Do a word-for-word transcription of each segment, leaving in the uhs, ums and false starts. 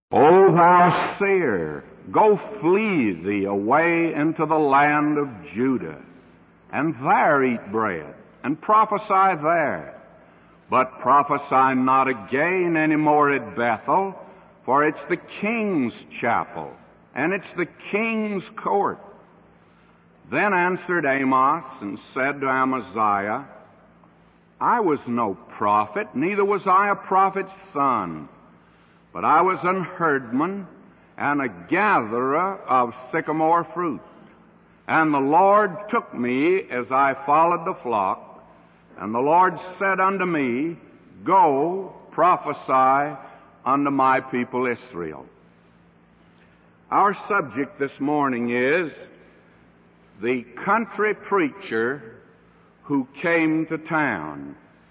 O thou seer, go flee thee away into the land of Judah, and there eat bread, and prophesy there. But prophesy not again any more at Bethel, for it's the king's chapel, and it's the king's court. Then answered Amos and said to Amaziah, I was no prophet, neither was I a prophet's son, but I was an herdman and a gatherer of sycamore fruit. And the Lord took me as I followed the flock, and the Lord said unto me, Go, prophesy unto my people Israel. Our subject this morning is the country preacher who came to town.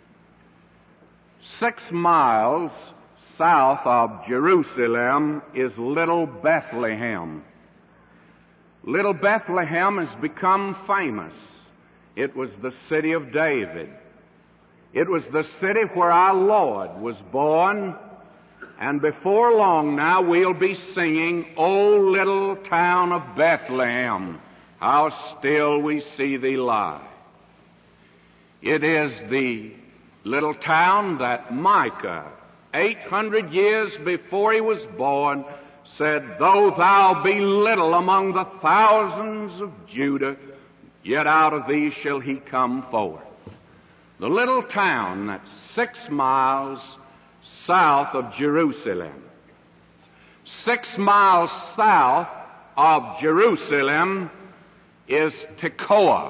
Six miles south of Jerusalem is Little Bethlehem. Little Bethlehem has become famous. It was the city of David. It was the city where our Lord was born, and before long now we'll be singing, O little town of Bethlehem, how still we see thee lie. It is the little town that Micah, eight hundred years before he was born, said, Though thou be little among the thousands of Judah, yet out of thee shall he come forth. The little town that's six miles south of Jerusalem. Six miles south of Jerusalem is Tekoa.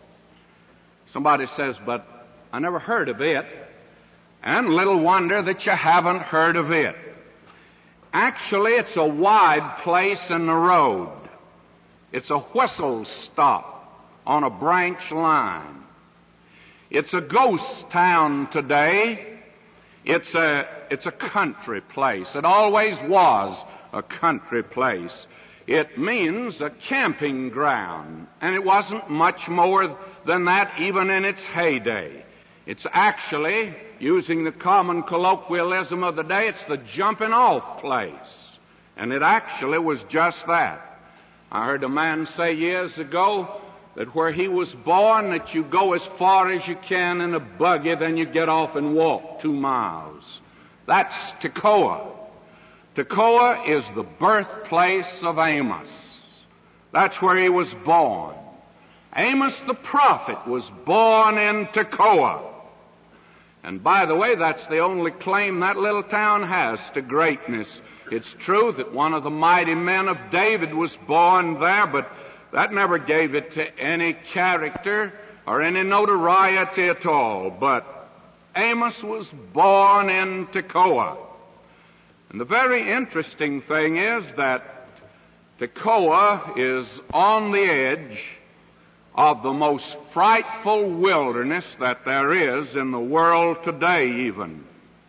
Somebody says, but I never heard of it. And little wonder that you haven't heard of it. Actually, it's a wide place in the road. It's a whistle stop on a branch line. It's a ghost town today. It's a, it's a country place. It always was a country place. It means a camping ground, and it wasn't much more than that even in its heyday. It's actually, using the common colloquialism of the day, it's the jumping off place. And it actually was just that. I heard a man say years ago that where he was born, that you go as far as you can in a buggy, then you get off and walk two miles. That's Tekoa. Tekoa is the birthplace of Amos. That's where he was born. Amos the prophet was born in Tekoa. And by the way, that's the only claim that little town has to greatness. It's true that one of the mighty men of David was born there, but that never gave it to any character or any notoriety at all. But Amos was born in Tekoa. And the very interesting thing is that Tekoa is on the edge of the most frightful wilderness that there is in the world today even.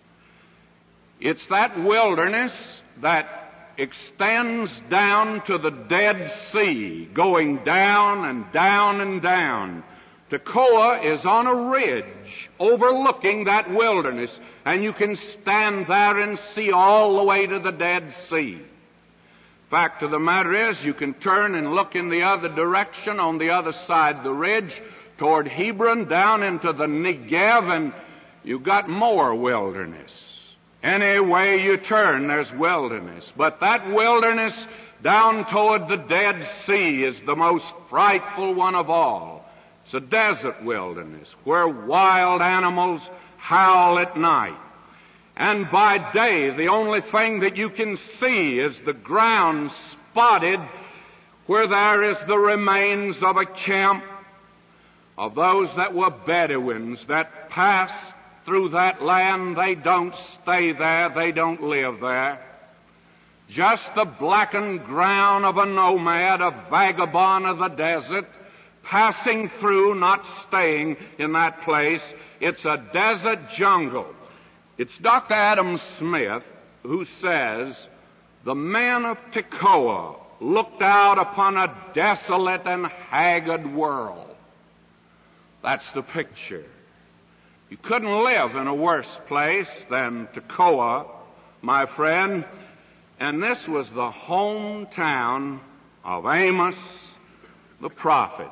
It's that wilderness that extends down to the Dead Sea, going down and down and down. Tekoa is on a ridge overlooking that wilderness, and you can stand there and see all the way to the Dead Sea. Fact of the matter is, you can turn and look in the other direction on the other side of the ridge toward Hebron down into the Negev, and you've got more wilderness. Any way you turn, there's wilderness. But that wilderness down toward the Dead Sea is the most frightful one of all. It's a desert wilderness where wild animals howl at night. And by day, the only thing that you can see is the ground spotted where there is the remains of a camp of those that were Bedouins that passed through that land. They don't stay there. They don't live there. Just the blackened ground of a nomad, a vagabond of the desert, passing through, not staying in that place. It's a desert jungle. It's Doctor Adam Smith who says, the men of Tekoa looked out upon a desolate and haggard world. That's the picture. You couldn't live in a worse place than Tekoa, my friend. And this was the hometown of Amos the prophet.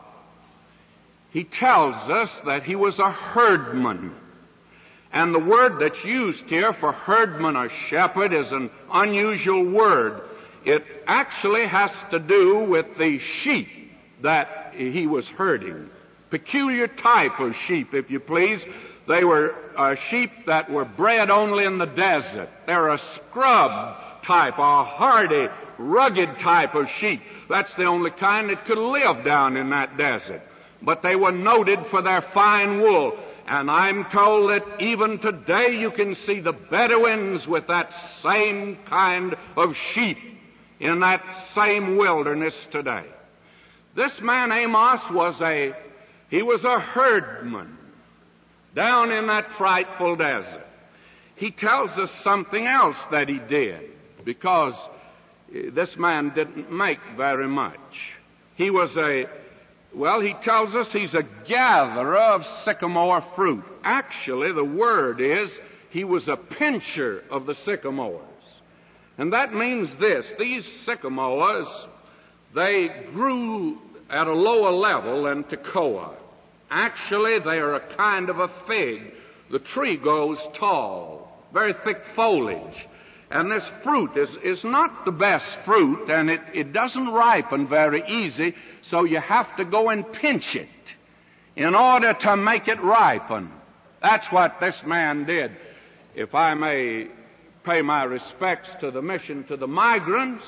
He tells us that he was a herdman. And the word that's used here for herdman or shepherd is an unusual word. It actually has to do with the sheep that he was herding. Peculiar type of sheep, if you please. They were uh, sheep that were bred only in the desert. They're a scrub type, a hardy, rugged type of sheep. That's the only kind that could live down in that desert. But they were noted for their fine wool. And I'm told that even today you can see the Bedouins with that same kind of sheep in that same wilderness today. This man Amos was a, he was a herdman down in that frightful desert. He tells us something else that he did, because this man didn't make very much. He was a, well, he tells us he's a gatherer of sycamore fruit. Actually, the word is he was a pincher of the sycamores. And that means this: these sycamores, they grew at a lower level than Tekoa. Actually, they are a kind of a fig. The tree goes tall, very thick foliage. And this fruit is, is not the best fruit, and it, it doesn't ripen very easy, so you have to go and pinch it in order to make it ripen. That's what this man did. If I may pay my respects to the mission to the migrants,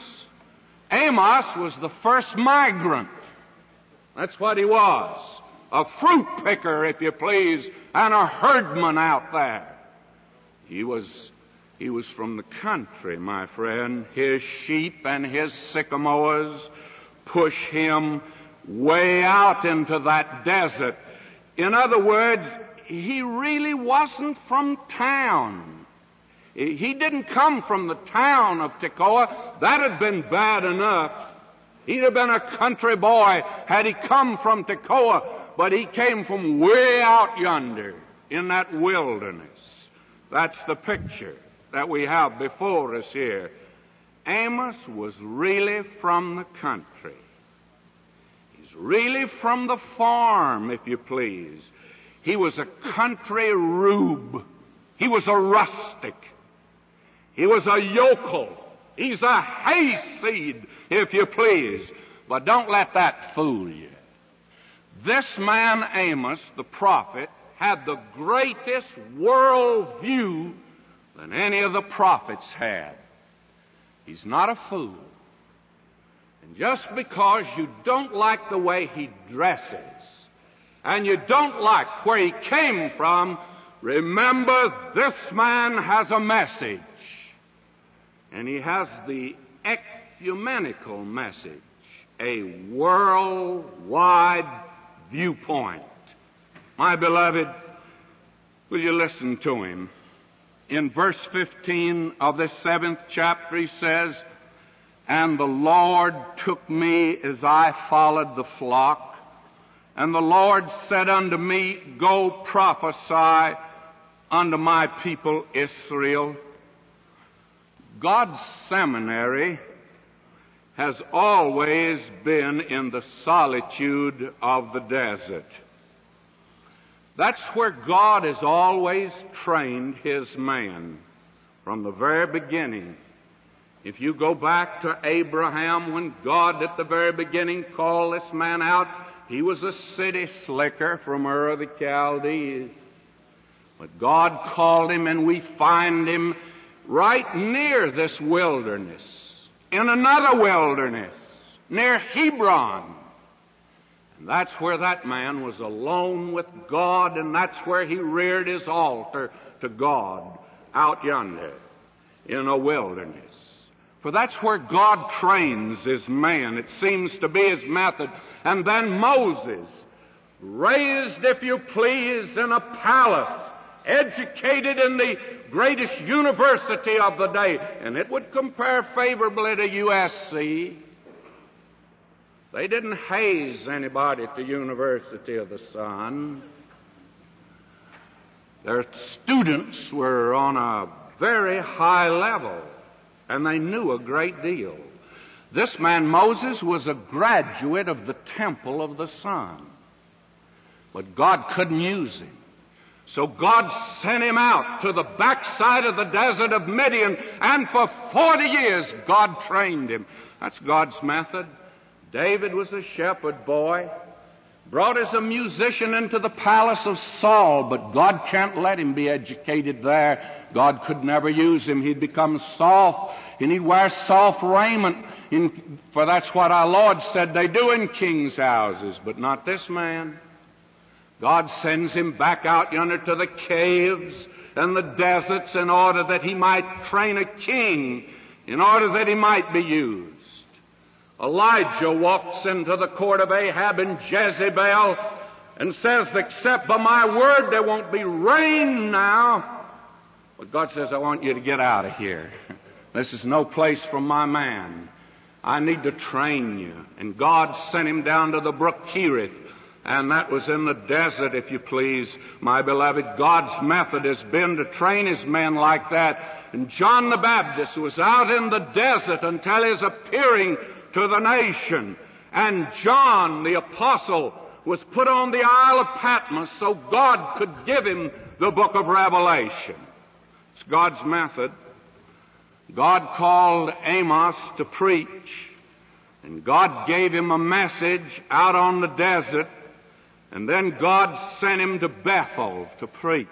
Amos was the first migrant. That's what he was. A fruit picker, if you please, and a herdman out there. He was, he was from the country, my friend. His sheep and his sycamores push him way out into that desert. In other words, he really wasn't from town. He didn't come from the town of Tekoa. That had been bad enough. He'd have been a country boy had he come from Tekoa, but he came from way out yonder in that wilderness. That's the picture that we have before us here. Amos was really from the country. He's really from the farm, if you please. He was a country rube. He was a rustic. He was a yokel. He's a hayseed, if you please. But don't let that fool you. This man Amos, the prophet, had the greatest world view than any of the prophets had. He's not a fool. And just because you don't like the way he dresses, and you don't like where he came from, remember this man has a message. And he has the ecumenical message, a worldwide viewpoint. My beloved, will you listen to him? In verse fifteen of this seventh chapter he says, "And the Lord took me as I followed the flock, and the Lord said unto me, Go prophesy unto my people Israel." God's seminary has always been in the solitude of the desert. That's where God has always trained His man from the very beginning. If you go back to Abraham, when God at the very beginning called this man out, he was a city slicker from Ur of the Chaldees. But God called him, and we find him right near this wilderness, in another wilderness, near Hebron. And that's where that man was alone with God, and that's where he reared his altar to God, out yonder in a wilderness. For that's where God trains His man. It seems to be His method. And then Moses, raised, if you please, in a palace, educated in the greatest university of the day, and it would compare favorably to U S C. They didn't haze anybody at the University of the Sun. Their students were on a very high level. and they knew a great deal. This man Moses was a graduate of the temple of the sun. But God couldn't use him. So God sent him out to the backside of the desert of Midian, and for forty years God trained him. That's God's method. David was a shepherd boy, brought as a musician into the palace of Saul, but God can't let him be educated there. God could never use him. He'd become soft, and he'd wear soft raiment, in, for that's what our Lord said they do in kings' houses, but not this man. God sends him back out yonder to the caves and the deserts in order that he might train a king, in order that he might be used. Elijah walks into the court of Ahab and Jezebel and says, except by my word there won't be rain now. But God says, I want you to get out of here. This is no place for my man. I need to train you. And God sent him down to the brook Cherith. And that was in the desert, if you please, my beloved. God's method has been to train his men like that. And John the Baptist was out in the desert until his appearing to the nation. And John the apostle was put on the Isle of Patmos so God could give him the book of Revelation. It's God's method. God called Amos to preach, and God gave him a message out on the desert. And then God sent him to Bethel to preach.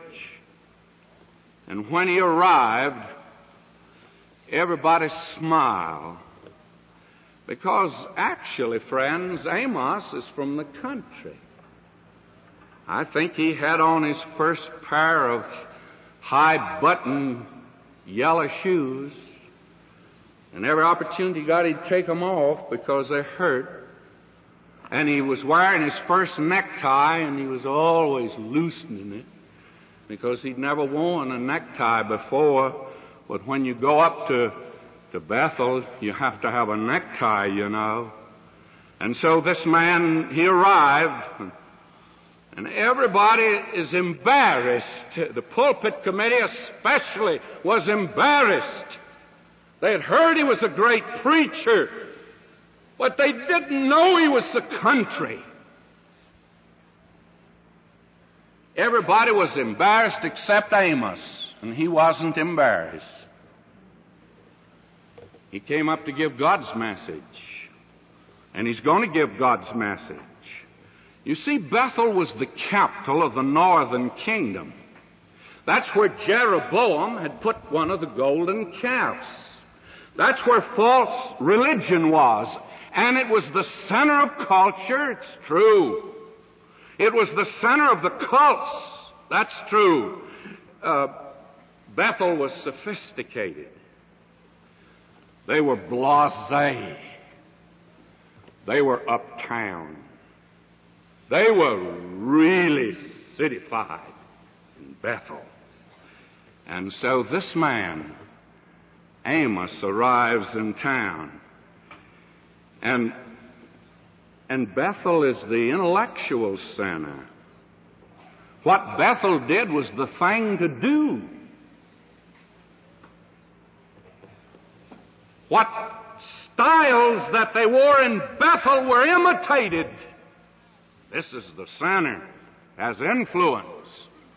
And when he arrived, everybody smiled. Because actually, friends, Amos is from the country. I think he had on his first pair of high-button yellow shoes. And every opportunity he got, he'd take them off because they hurt. And he was wearing his first necktie, and he was always loosening it because he'd never worn a necktie before. But when you go up to, to Bethel, you have to have a necktie, you know. And so this man, he arrived, and everybody is embarrassed. The pulpit committee especially was embarrassed. They had heard he was a great preacher, but they didn't know he was the country. Everybody was embarrassed except Amos, and he wasn't embarrassed. He came up to give God's message, and he's going to give God's message. You see, Bethel was the capital of the northern kingdom. That's where Jeroboam had put one of the golden calves. That's where false religion was. And it was the center of culture, it's true. It was the center of the cults, that's true. Uh, Bethel was sophisticated. They were blasé. They were uptown. They were really cityfied in Bethel. And so this man, Amos, arrives in town. And, and Bethel is the intellectual center. What Bethel did was the thing to do. What styles that they wore in Bethel were imitated. This is the center, has influence.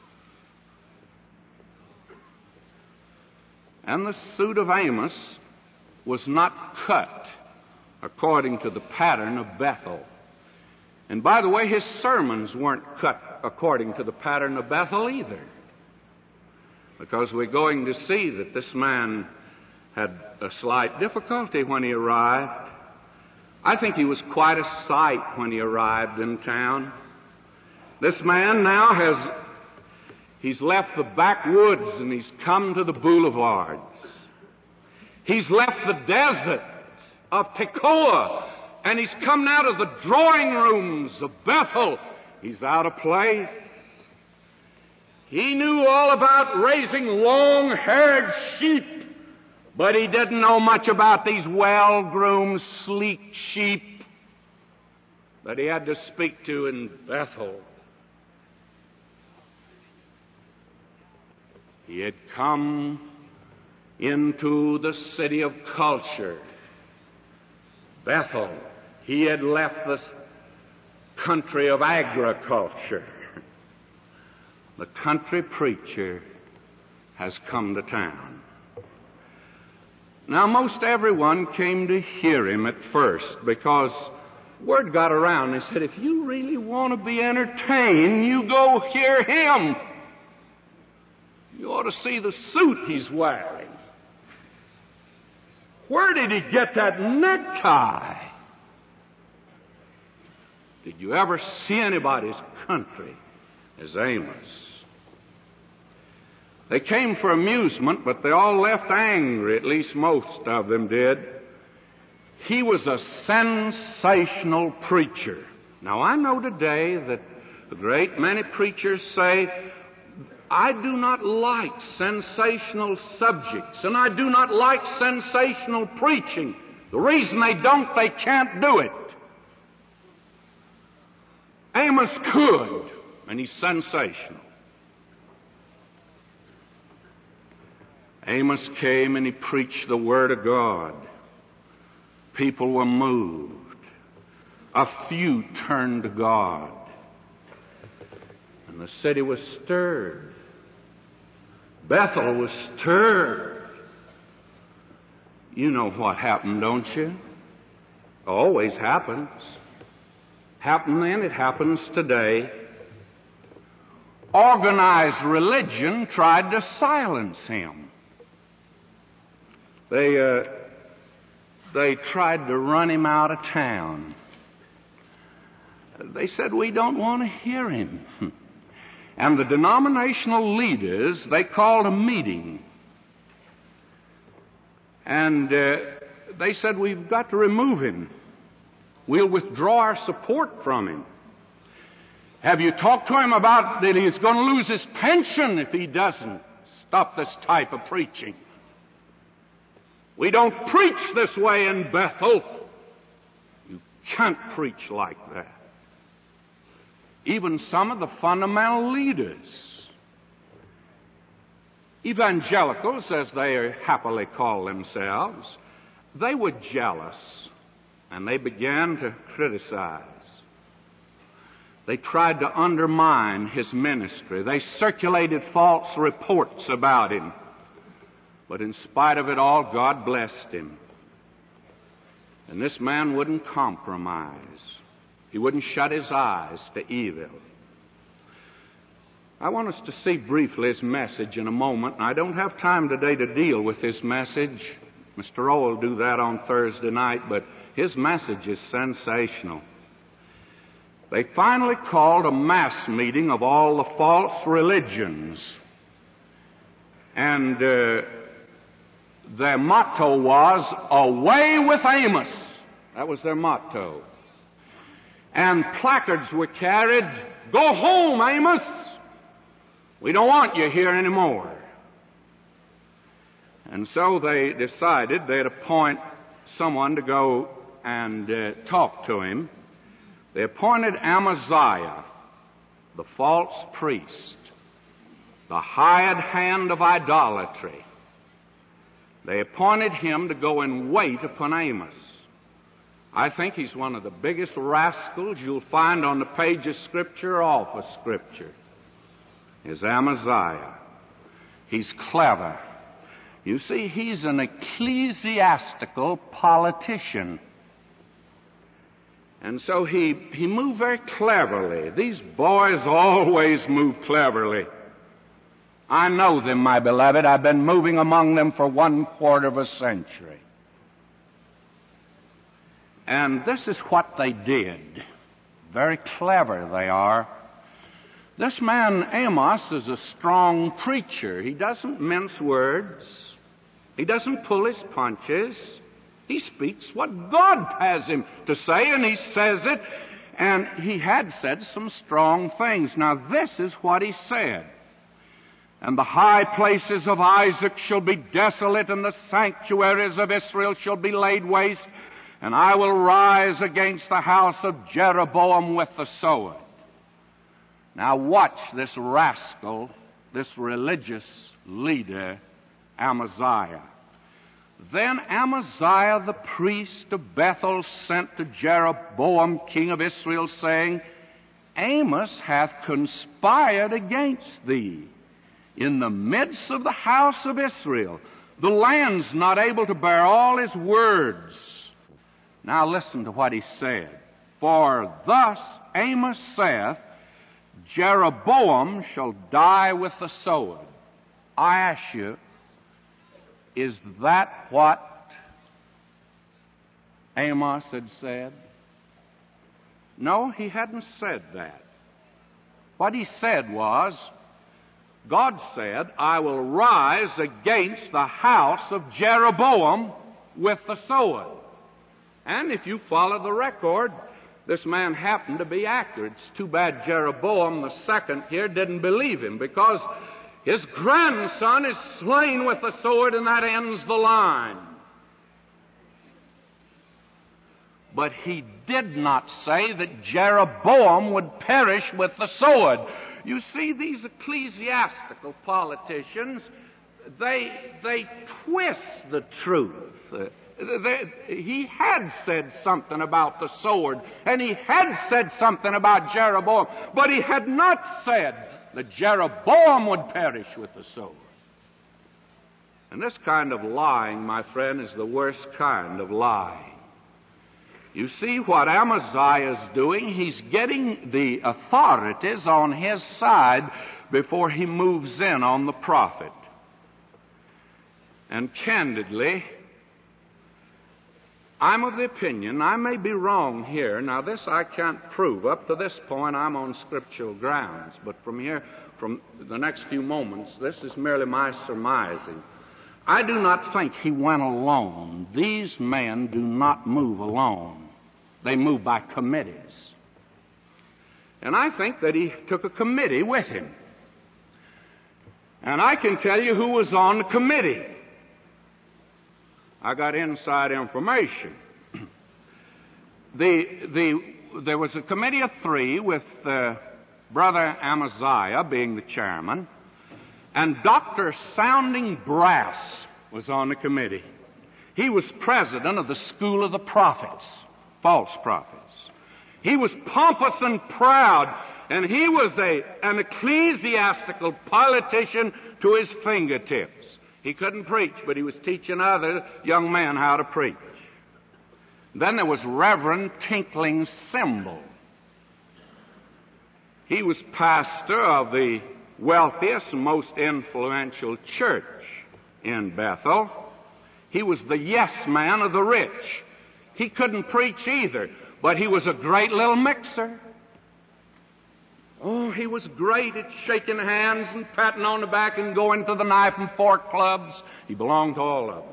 And the suit of Amos was not cut according to the pattern of Bethel. And by the way, his sermons weren't cut according to the pattern of Bethel either. Because we're going to see that this man had a slight difficulty when he arrived. I think he was quite a sight when he arrived in town. This man now has, he's left the backwoods and he's come to the boulevards. He's left the desert of Tekoa, and he's come now to the drawing rooms of Bethel. He's out of place. He knew all about raising long-haired sheep, but he didn't know much about these well-groomed, sleek sheep that he had to speak to in Bethel. He had come into the city of culture, Bethel. He had left the country of agriculture. The country preacher has come to town. Now, most everyone came to hear him at first because word got around. They said, if you really want to be entertained, you go hear him. You ought to see the suit he's wearing. Where did he get that necktie? Did you ever see anybody's country as Amos? They came for amusement, but they all left angry, at least most of them did. He was a sensational preacher. Now, I know today that a great many preachers say, I do not like sensational subjects, and I do not like sensational preaching. The reason they don't, they can't do it. Amos could, and he's sensational. Amos came and he preached the Word of God. People were moved. A few turned to God. And the city was stirred. Bethel was stirred. You know what happened, don't you? Always happens. Happened then, it happens today. Organized religion tried to silence him. They, uh, they tried to run him out of town. They said, we don't want to hear him. And the denominational leaders, they called a meeting. And uh, they said, we've got to remove him. We'll withdraw our support from him. Have you talked to him about that he's going to lose his pension if he doesn't stop this type of preaching? We don't preach this way in Bethel. You can't preach like that. Even some of the fundamental leaders, evangelicals, as they happily call themselves, they were jealous, and they began to criticize. They tried to undermine his ministry. They circulated false reports about him. But in spite of it all, God blessed him. And this man wouldn't compromise. He wouldn't shut his eyes to evil. I want us to see briefly his message in a moment. And I don't have time today to deal with this message. Mister Rowe will do that on Thursday night, but his message is sensational. They finally called a mass meeting of all the false religions. And uh, their motto was, away with Amos. That was their motto. And placards were carried, go home, Amos. We don't want you here anymore. And so they decided they'd appoint someone to go and uh, talk to him. They appointed Amaziah, the false priest, the hired hand of idolatry. They appointed him to go and wait upon Amos. I think he's one of the biggest rascals you'll find on the page of Scripture or off of Scripture, is Amaziah. He's clever. You see, he's an ecclesiastical politician. And so he, he moved very cleverly. These boys always move cleverly. I know them, my beloved. I've been moving among them for one quarter of a century. And this is what they did. Very clever they are. This man Amos is a strong preacher. He doesn't mince words. He doesn't pull his punches. He speaks what God has him to say, and he says it. And he had said some strong things. Now, this is what he said. And the high places of Isaac shall be desolate, and the sanctuaries of Israel shall be laid waste, and I will rise against the house of Jeroboam with the sword. Now watch this rascal, this religious leader, Amaziah. Then Amaziah the priest of Bethel sent to Jeroboam king of Israel, saying, Amos hath conspired against thee in the midst of the house of Israel. The land's not able to bear all his words. Now listen to what he said. For thus Amos saith, Jeroboam shall die with the sword. I ask you, is that what Amos had said? No, he hadn't said that. What he said was, God said, I will rise against the house of Jeroboam with the sword. And if you follow the record, this man happened to be accurate. It's too bad Jeroboam the second here didn't believe him, because his grandson is slain with the sword, and that ends the line. But he did not say that Jeroboam would perish with the sword. You see, these ecclesiastical politicians, they, they twist the truth. Uh, they, he had said something about the sword, and he had said something about Jeroboam, but he had not said that Jeroboam would perish with the sword. And this kind of lying, my friend, is the worst kind of lying. You see what Amaziah is doing? He's getting the authorities on his side before he moves in on the prophet. And candidly, I'm of the opinion, I may be wrong here. Now this I can't prove. Up to this point I'm on scriptural grounds. But from here, from the next few moments, this is merely my surmising. I do not think he went alone. These men do not move alone. They move by committees. And I think that he took a committee with him. And I can tell you who was on the committee. I got inside information. the, the, there was a committee of three with uh, Brother Amaziah being the chairman, and Doctor Sounding Brass was on the committee. He was president of the School of the Prophets, false prophets. He was pompous and proud, and he was a, an ecclesiastical politician to his fingertips. He couldn't preach, but he was teaching other young men how to preach. Then there was Reverend Tinkling Cymbal. He was pastor of the wealthiest and most influential church in Bethel. He was the yes man of the rich. He couldn't preach either, but he was a great little mixer. Oh, he was great at shaking hands and patting on the back and going to the knife and fork clubs. He belonged to all of them.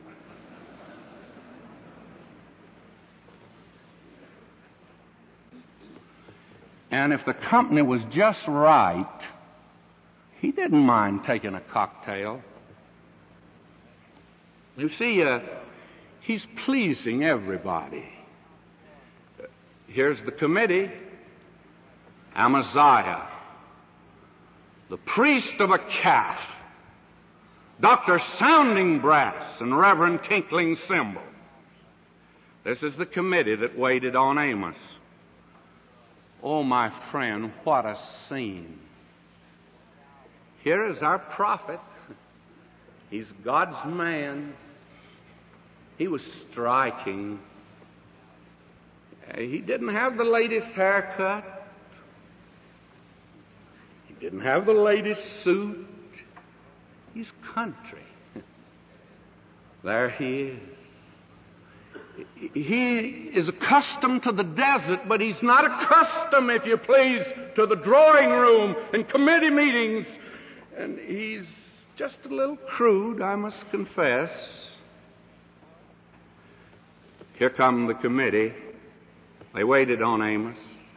And if the company was just right, he didn't mind taking a cocktail. You see, uh, he's pleasing everybody. Here's the committee. Amaziah, the priest of a calf, Doctor Sounding Brass, and Reverend Tinkling Cymbal. This is the committee that waited on Amos. Oh, my friend, what a scene. Here is our prophet. He's God's man. He was striking. He didn't have the latest haircut. He didn't have the latest suit. He's country. There he is. He is accustomed to the desert, but he's not accustomed, if you please, to the drawing room and committee meetings. And he's just a little crude, I must confess. Here come the committee. They waited on Amos.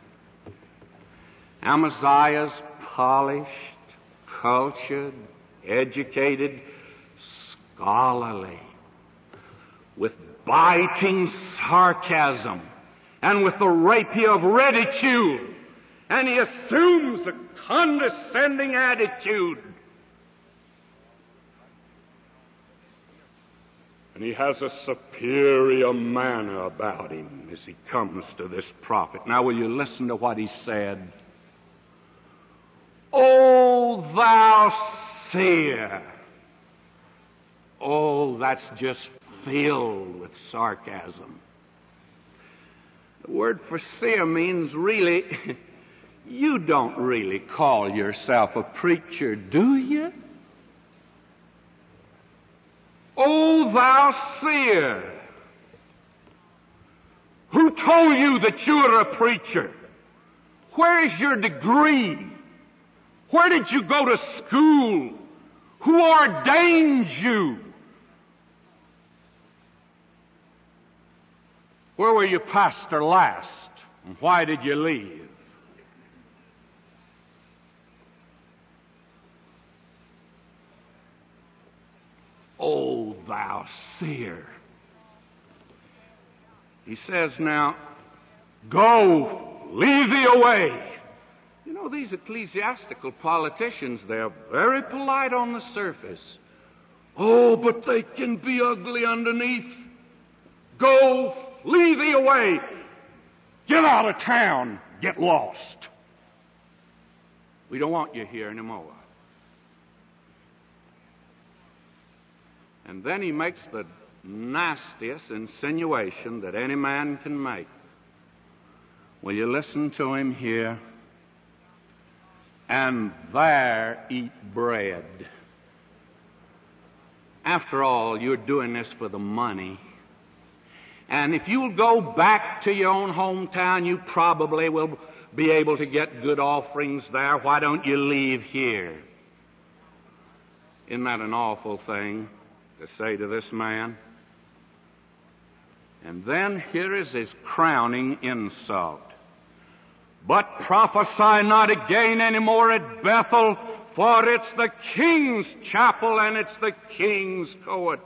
Amaziah's polished, cultured, educated, scholarly, with biting sarcasm and with the rapier of ridicule, and he assumes a condescending attitude. And he has a superior manner about him as he comes to this prophet. Now will you listen to what he said? O thou seer. Oh, that's just filled with sarcasm. The word for seer means really, you don't really call yourself a preacher, do you? O thou seer, who told you that you're a preacher? Where is your degree? Where did you go to school? Who ordained you? Where were you pastor last? And why did you leave? O thou seer. He says now, go, leave thee away. You know, these ecclesiastical politicians, they're very polite on the surface. Oh, but they can be ugly underneath. Go, leave thee away. Get out of town. Get lost. We don't want you here anymore. And then he makes the nastiest insinuation that any man can make. Will you listen to him here? And there eat bread. After all, you're doing this for the money. And if you'll go back to your own hometown, you probably will be able to get good offerings there. Why don't you leave here? Isn't that an awful thing to say to this man? And then here is his crowning insult. But prophesy not again any more at Bethel, for it's the king's chapel and it's the king's court.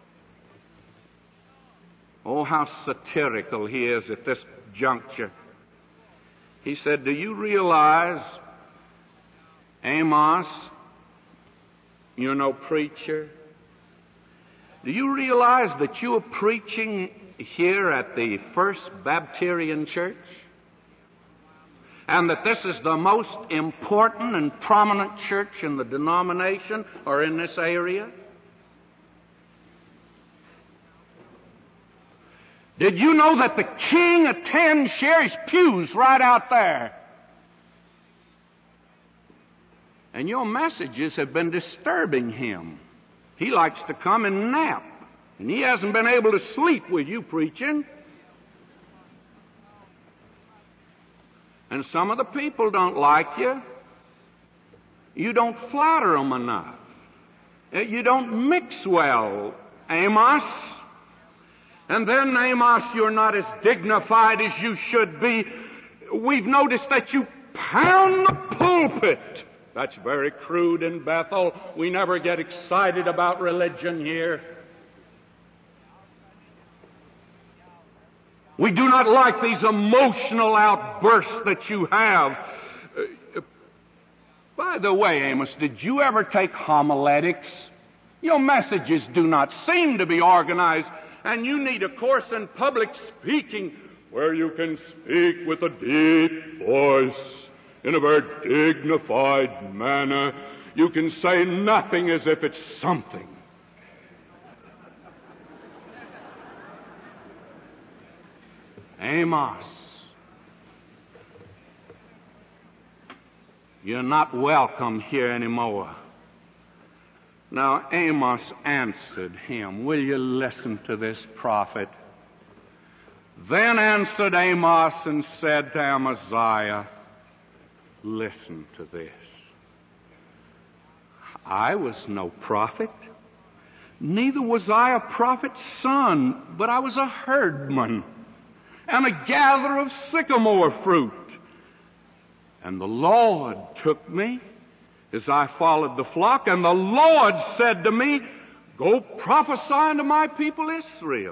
Oh, how satirical he is at this juncture. He said, do you realize, Amos, you're no preacher? Do you realize that you are preaching here at the First Baptist Church? And that this is the most important and prominent church in the denomination or in this area? Did you know that the king attends Sherry's pews right out there? And your messages have been disturbing him. He likes to come and nap. And he hasn't been able to sleep with you preaching. And some of the people don't like you. You don't flatter them enough. You don't mix well, Amos. And then, Amos, you're not as dignified as you should be. We've noticed that you pound the pulpit. That's very crude in Bethel. We never get excited about religion here. We do not like these emotional outbursts that you have. Uh, by the way, Amos, did you ever take homiletics? Your messages do not seem to be organized, and you need a course in public speaking where you can speak with a deep voice in a very dignified manner. You can say nothing as if it's something. Amos, you're not welcome here anymore. Now Amos answered him. Will you listen to this prophet? Then answered Amos and said to Amaziah, listen to this. I was no prophet, neither was I a prophet's son, but I was a herdman and a gatherer of sycamore fruit. And the Lord took me as I followed the flock, and the Lord said to me, go prophesy unto my people Israel.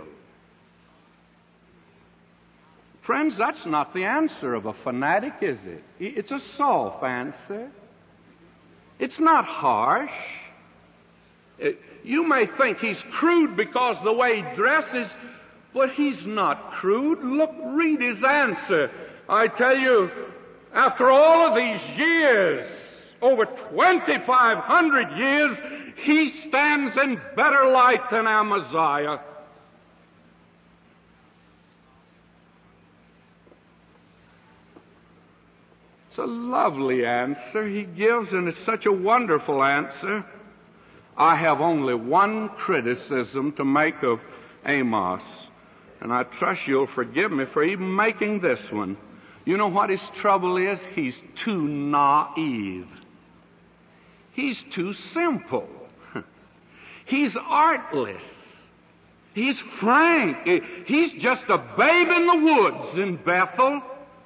Friends, that's not the answer of a fanatic, is it? It's a soft answer. It's not harsh. It, You may think he's crude because the way he dresses, but he's not crude. Look, read his answer. I tell you, after all of these years, over twenty-five hundred years, he stands in better light than Amaziah. It's a lovely answer he gives, and it's such a wonderful answer. I have only one criticism to make of Amos, and I trust you'll forgive me for even making this one. You know what his trouble is? He's too naive. He's too simple. He's artless. He's frank. He's just a babe in the woods in Bethel.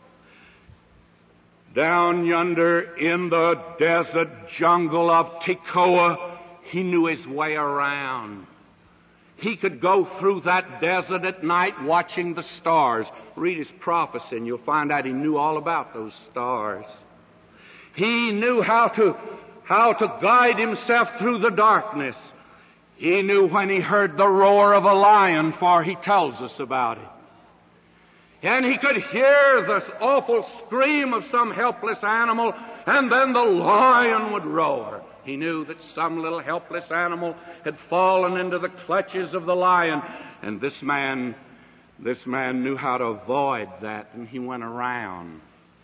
Down yonder in the desert jungle of Tekoa, he knew his way around. He could go through that desert at night watching the stars. Read his prophecy and you'll find out he knew all about those stars. He knew how to, how to guide himself through the darkness. He knew when he heard the roar of a lion, for he tells us about it. And he could hear the awful scream of some helpless animal, and then the lion would roar. He knew that some little helpless animal had fallen into the clutches of the lion, and this man, this man knew how to avoid that, and he went around.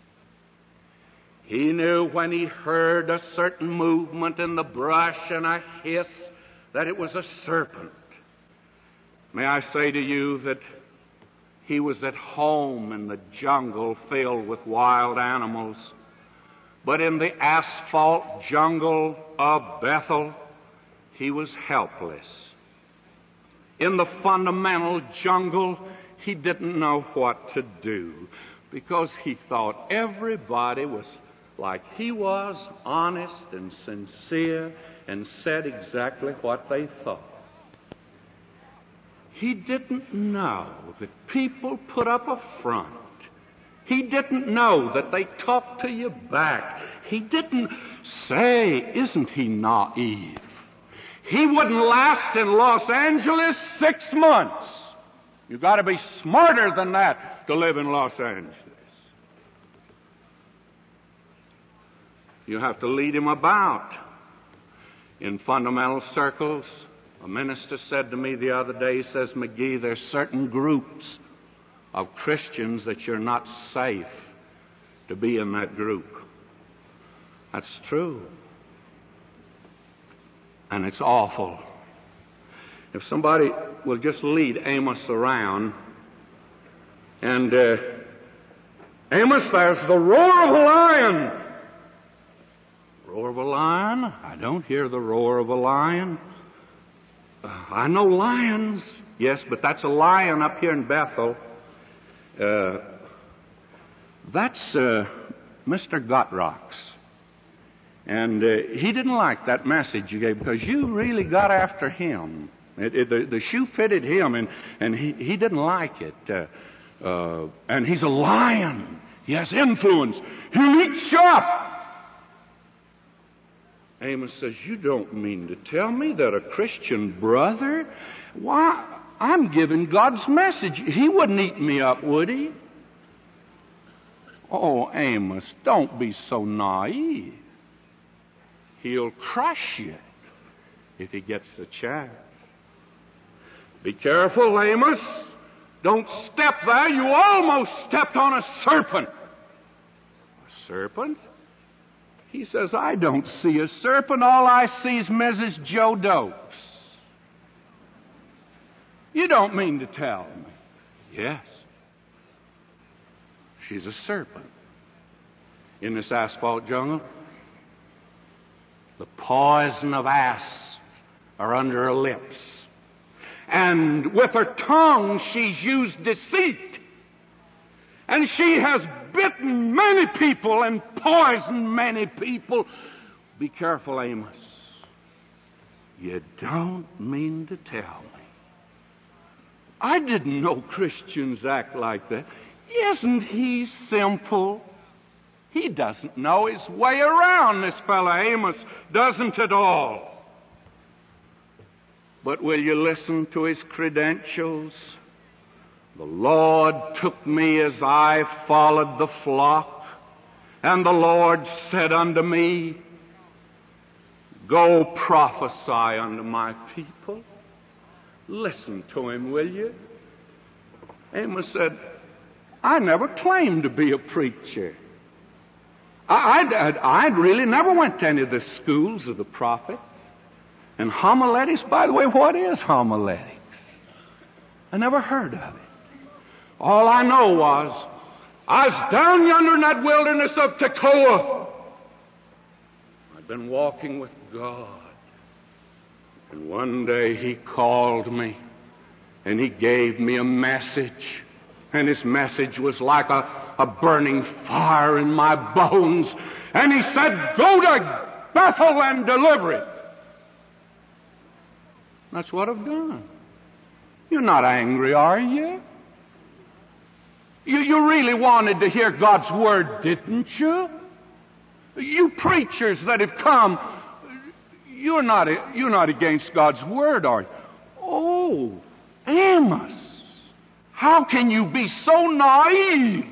He knew when he heard a certain movement in the brush and a hiss that it was a serpent. May I say to you that he was at home in the jungle filled with wild animals. But in the asphalt jungle of Bethel, he was helpless. In the fundamental jungle, he didn't know what to do because he thought everybody was like he was, honest and sincere, and said exactly what they thought. He didn't know that people put up a front. He didn't know that they talked to you back. He didn't say, isn't he naive? He wouldn't last in Los Angeles six months. You've got to be smarter than that to live in Los Angeles. You have to lead him about. In fundamental circles, a minister said to me the other day, he says, McGee, there's certain groups of Christians that you're not safe to be in that group. That's true. And it's awful. If somebody will just lead Amos around, and uh, Amos, there's the roar of a lion. Roar of a lion? I don't hear the roar of a lion. Uh, I know lions. Yes, but that's a lion up here in Bethel. Uh, that's uh, Mister Gottrocks. And uh, he didn't like that message you gave because you really got after him. It, it, the, the shoe fitted him, and, and he, he didn't like it. Uh, uh, and he's a lion. He has influence. He'll eat you up. Amos says, you don't mean to tell me that a Christian brother? Why, I'm giving God's message. He wouldn't eat me up, would he? Oh, Amos, don't be so naive. He'll crush you if he gets the chance. Be careful, Amos. Don't step there. You almost stepped on a serpent. A serpent? He says, I don't see a serpent. All I see is Missus Joe Dokes. You don't mean to tell me. Yes. She's a serpent. In this asphalt jungle, the poison of asps are under her lips. And with her tongue she's used deceit. And she has bitten many people and poisoned many people. Be careful, Amos. You don't mean to tell me. I didn't know Christians act like that. Isn't he simple? He doesn't know his way around, this fellow Amos doesn't at all. But will you listen to his credentials? The Lord took me as I followed the flock, and the Lord said unto me, Go prophesy unto my people. Listen to him, will you? Amos said, I never claimed to be a preacher. I, I'd, I'd really never went to any of the schools of the prophets. And homiletics, by the way, what is homiletics? I never heard of it. All I know was, I was down yonder in that wilderness of Tekoa. I'd been walking with God. And one day he called me, and he gave me a message. And his message was like a, a burning fire in my bones. And he said, Go to Bethel and deliver it. That's what I've done. You're not angry, are you? You, you really wanted to hear God's Word, didn't you? You preachers that have come, you're not, you're not against God's Word, are you? Oh, Amos, how can you be so naive?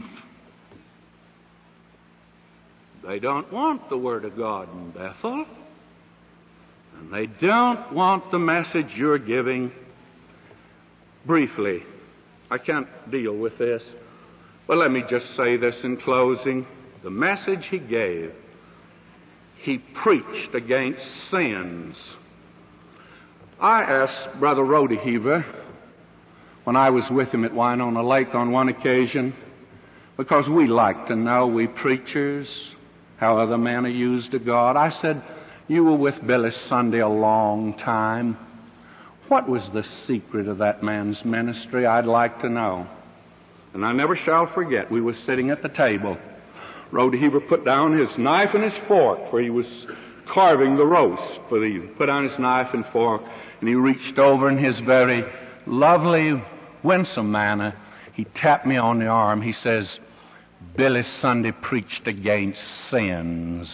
They don't want the Word of God in Bethel. And they don't want the message you're giving. Briefly, I can't deal with this, but let me just say this in closing. The message he gave, he preached against sins. I asked Brother Rodeheaver, when I was with him at Winona Lake on one occasion, because we like to know, we preachers, how other men are used of God. I said, You were with Billy Sunday a long time. What was the secret of that man's ministry? I'd like to know. And I never shall forget, we were sitting at the table. Rodeheaver put down his knife and his fork, for he was carving the roast for the evening. Put down his knife and fork, and he reached over in his very lovely, winsome manner. He tapped me on the arm. He says, Billy Sunday preached against sins.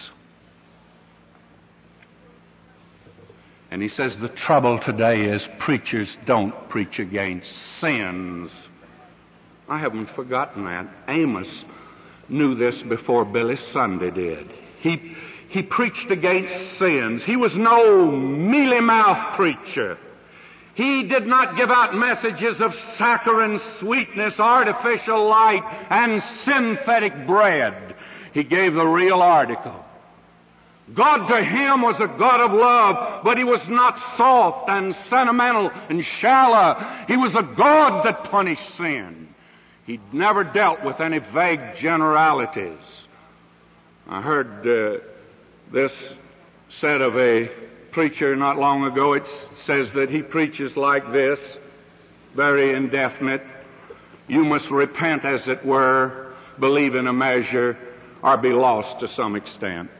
And he says the trouble today is preachers don't preach against sins. I haven't forgotten that. Amos knew this before Billy Sunday did. He, he preached against sins. He was no mealy-mouthed preacher. He did not give out messages of saccharine sweetness, artificial light, and synthetic bread. He gave the real article. God to him was a God of love, but he was not soft and sentimental and shallow. He was a God that punished sin. He never dealt with any vague generalities. I heard uh, this said of a preacher not long ago. It says that he preaches like this, very indefinite. You must repent, as it were, believe in a measure, or be lost to some extent.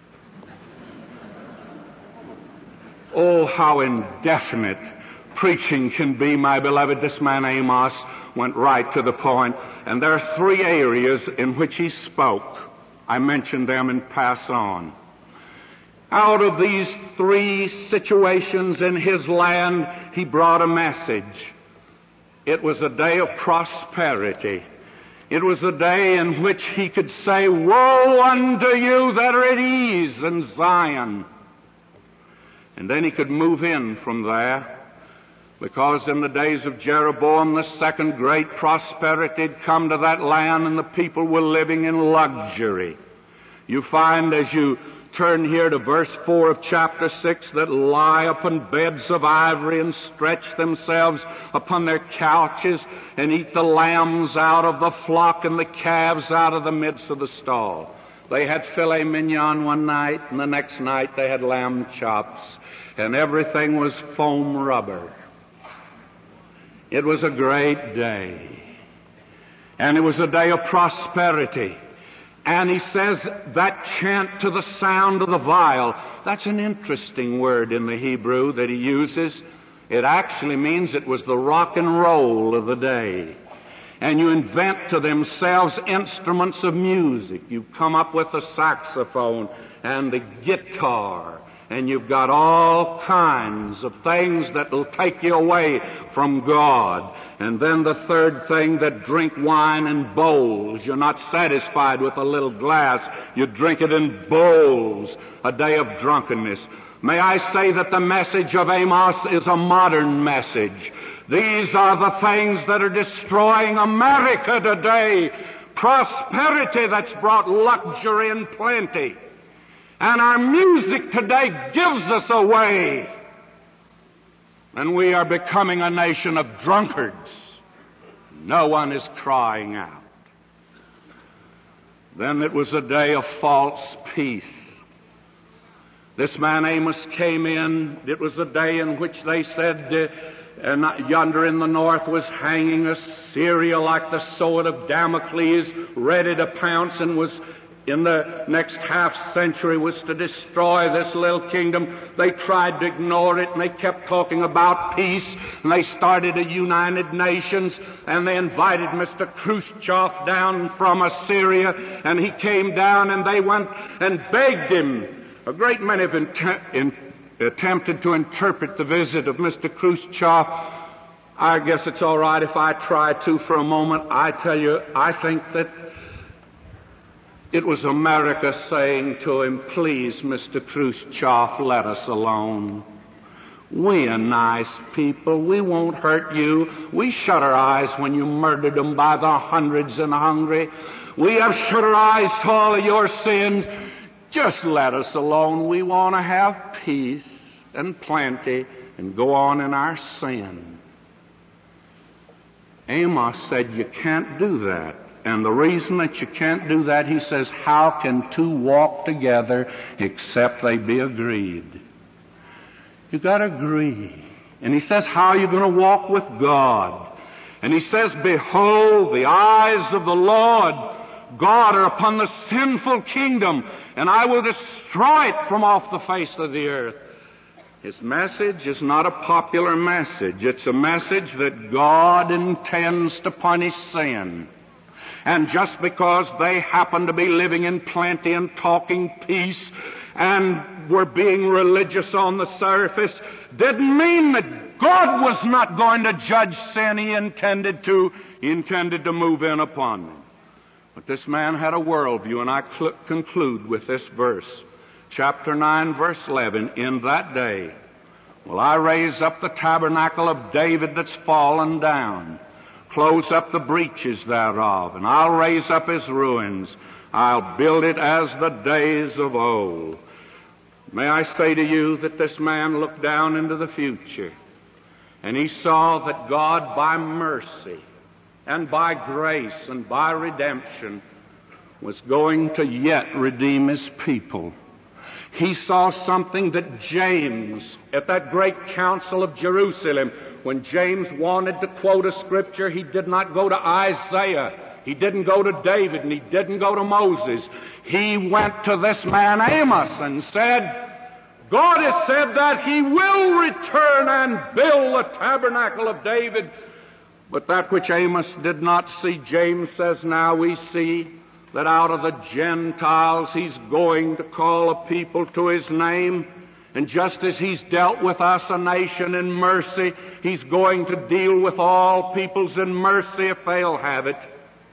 Oh, how indefinite preaching can be, my beloved. This man Amos went right to the point. And there are three areas in which he spoke. I mentioned them and pass on. Out of these three situations in his land, he brought a message. It was a day of prosperity. It was a day in which he could say, Woe unto you that are at ease in Zion. And then he could move in from there, because in the days of Jeroboam, the second great prosperity had come to that land, and the people were living in luxury. You find as you turn here to verse four of chapter six, that lie upon beds of ivory and stretch themselves upon their couches and eat the lambs out of the flock and the calves out of the midst of the stall. They had filet mignon one night, and the next night they had lamb chops, and everything was foam rubber. It was a great day, and it was a day of prosperity. And he says that chant to the sound of the viol, that's an interesting word in the Hebrew that he uses. It actually means it was the rock and roll of the day. And you invent to themselves instruments of music. You come up with the saxophone and the guitar and you've got all kinds of things that will take you away from God. And then the third thing, that drink wine in bowls. You're not satisfied with a little glass. You drink it in bowls, a day of drunkenness. May I say that the message of Amos is a modern message. These are the things that are destroying America today. Prosperity that's brought luxury and plenty. And our music today gives us away. And we are becoming a nation of drunkards. No one is crying out. Then it was a day of false peace. This man Amos came in. It was a day in which they said, uh, and yonder in the north was hanging Assyria like the sword of Damocles, ready to pounce, and was in the next half century was to destroy this little kingdom. They tried to ignore it, and they kept talking about peace, and they started a United Nations, and they invited Mister Khrushchev down from Assyria, and he came down, and they went and begged him. A great many have int- in, attempted to interpret the visit of Mister Khrushchev. I guess it's all right if I try to for a moment. I tell you, I think that it was America saying to him, please, Mister Khrushchev, let us alone. We are nice people. We won't hurt you. We shut our eyes when you murdered them by the hundreds and hungry. We have shut our eyes to all of your sins. Just let us alone. We want to have peace and plenty and go on in our sin. Amos said, you can't do that. And the reason that you can't do that, he says, how can two walk together except they be agreed? You've got to agree. And he says, how are you going to walk with God? And he says, behold, the eyes of the Lord God are upon the sinful kingdom, and I will destroy it from off the face of the earth. His message is not a popular message. It's a message that God intends to punish sin. And just because they happen to be living in plenty and talking peace and were being religious on the surface didn't mean that God was not going to judge sin. He intended to. He intended to move in upon them. But this man had a worldview, and I cl- conclude with this verse. Chapter nine, verse eleven, in that day will I raise up the tabernacle of David that's fallen down, close up the breaches thereof, and I'll raise up his ruins. I'll build it as the days of old. May I say to you that this man looked down into the future, and he saw that God, by mercy and by grace and by redemption, was going to yet redeem his people. He saw something that James, at that great council of Jerusalem, when James wanted to quote a scripture, he did not go to Isaiah. He didn't go to David, and he didn't go to Moses. He went to this man Amos and said, God has said that He will return and build the tabernacle of David. But that which Amos did not see, James says now we see, that out of the Gentiles He's going to call a people to His name. And just as He's dealt with us, a nation, in mercy, He's going to deal with all peoples in mercy if they'll have it.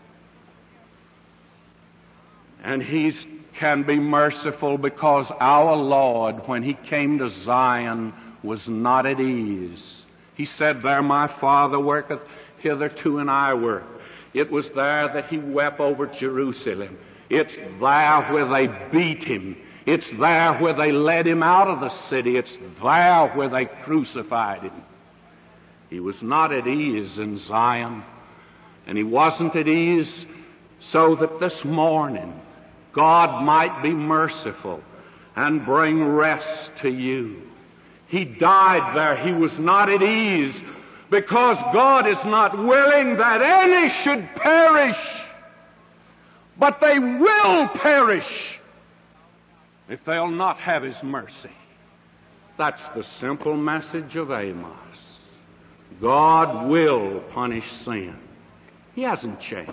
And He can be merciful because our Lord, when He came to Zion, was not at ease. He said, there my Father worketh, hitherto and I work. It was there that He wept over Jerusalem. It's there where they beat Him. It's there where they led Him out of the city. It's there where they crucified Him. He was not at ease in Zion. And He wasn't at ease so that this morning God might be merciful and bring rest to you. He died there. He was not at ease because God is not willing that any should perish, but they will perish if they'll not have His mercy. That's the simple message of Amos. God will punish sin. He hasn't changed.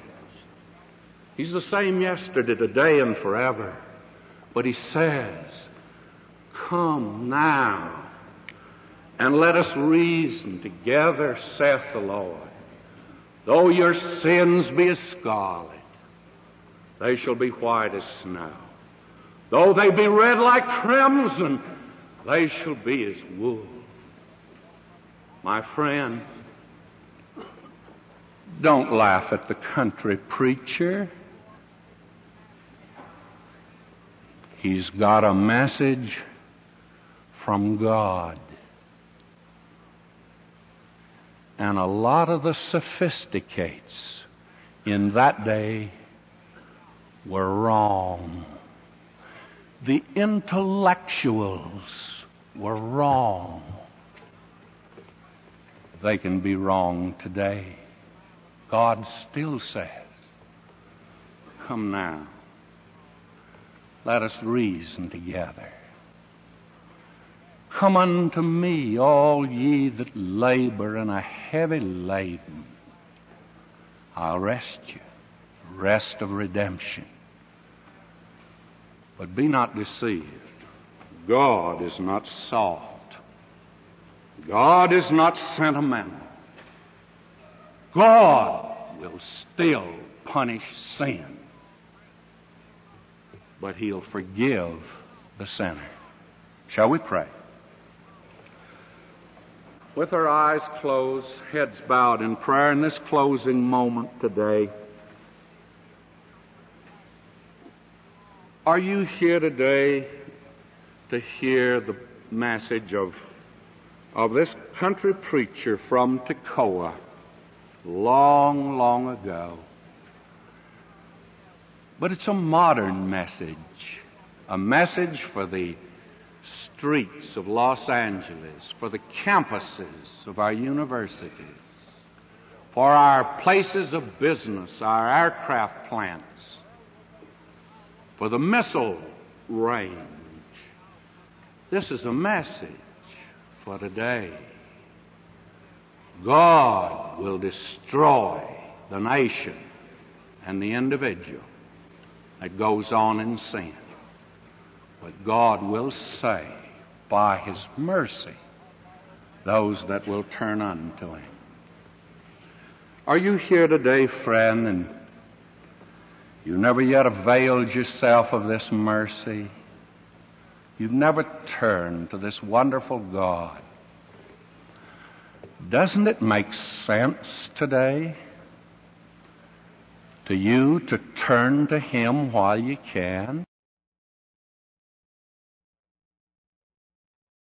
He's the same yesterday, today, and forever. But He says, Come now, and let us reason together, saith the Lord. Though your sins be as scarlet, they shall be white as snow. Though they be red like crimson, they shall be as wool. My friend, don't laugh at the country preacher. He's got a message from God. And a lot of the sophisticates in that day were wrong. The intellectuals were wrong. They can be wrong today. God still says, come now, let us reason together. Come unto me, all ye that labor and are heavy laden. I'll rest you, rest of redemption. But be not deceived. God is not soft. God is not sentimental. God will still punish sin. But He'll forgive the sinner. Shall we pray? With our eyes closed, heads bowed in prayer in this closing moment today, are you here today to hear the message of, of this country preacher from Tekoa long, long ago? But it's a modern message, a message for the streets of Los Angeles, for the campuses of our universities, for our places of business, our aircraft plants, for the missile range. This is a message for today. God will destroy the nation and the individual that goes on in sin. But God will save by His mercy those that will turn unto Him. Are you here today, friend, and you never yet availed yourself of this mercy? You've never turned to this wonderful God. Doesn't it make sense today to you to turn to Him while you can?